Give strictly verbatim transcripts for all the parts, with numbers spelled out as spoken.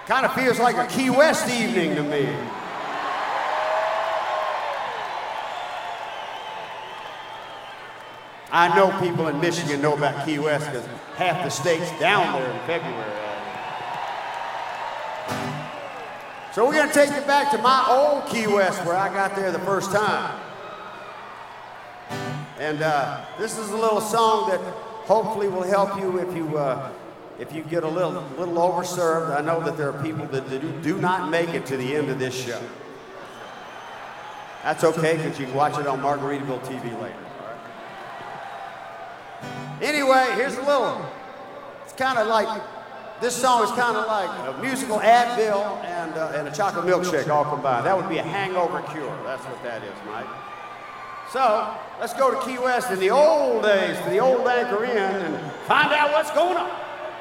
Kind of feels like a Key West evening to me. I know people in Michigan know about Key West because half the state's down there in February. So we're going to take you back to my old Key West where I got there the first time. And uh, this is a little song that hopefully will help you if you uh, if you get a little little overserved. I know that there are people that do, do not make it to the end of this show. That's okay because you can watch it on Margaritaville T V later. Anyway, here's a little, it's kind of like, this song is kind of like a musical Advil and, uh, and a chocolate milkshake all combined. That would be a hangover cure. That's what that is, Mike. So, let's go to Key West in the old days, to the old Anchor Inn, and find out what's going on.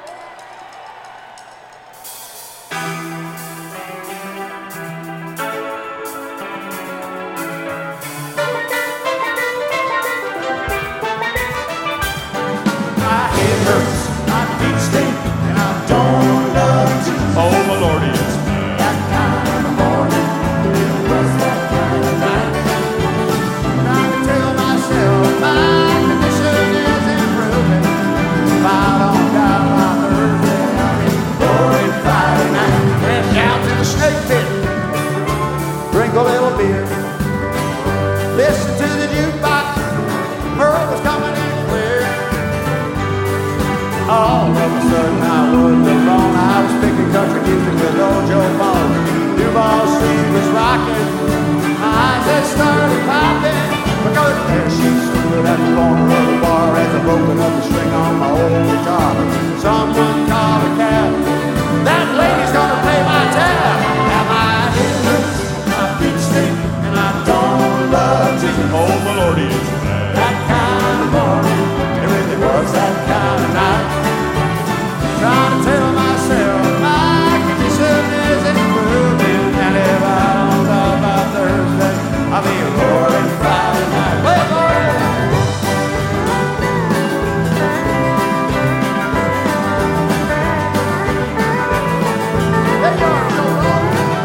Oh, my Lordy, it's that kind of morning. It was that kind of night. Trying to tell myself my condition is improving. If I don't got my Thursday, I'll be boring Friday night. Went down to the snake pit, drink a little beer, listen to the jukebox. Pearl was coming in clear. All of a sudden I wasn't alone. I was picking country music with old Joe Bone. Duval Street was rocking. My eyes had started popping because there she stood at the corner of the bar as I broken up the string on my old guitar. Someone called a cab. That lady's gonna pay my tab. Now my head hurts, my feet stink, and I don't love to. Oh, my Lordy, it's bad. That kind of morning, it really was that kind of night. Trying to tell myself my condition is improving, and if I don't love by Thursday, I'll be roaring Friday night. Play it, Lord! There you are, Joe Lord.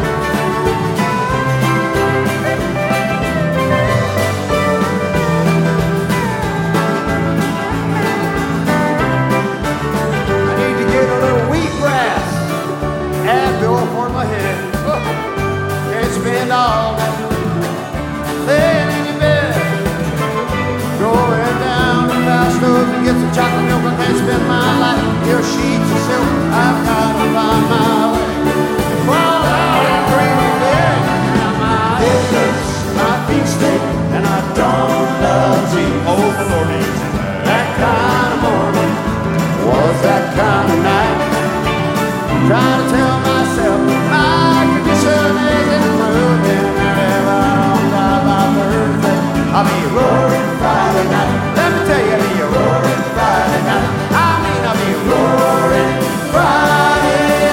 Advil for my head. Oh, can't spend all that laying in your bed. Going down to Fausto's and get some chocolate milk. I can't spend my life in your sheets of silk. I've got to find my way. Fall out and bring me bed. Now my head hurts, my feet stink, and I don't love tea. Oh, my Lordy, it's bad. That kind of morning was that kind of night. Trying to tell myself my condition is improving, and if I don't die by Thursday, I'll be roaring Friday night. Let me tell you, I'll be roaring Friday night. I mean, I'll be roaring Friday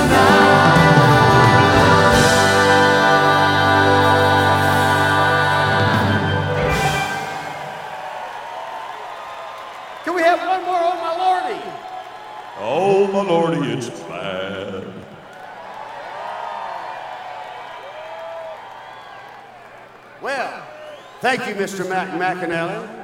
night. Can we have one more, oh my Lordy? Oh, my Lordy, it's bad. Well, thank you, Mister Mac McAnally.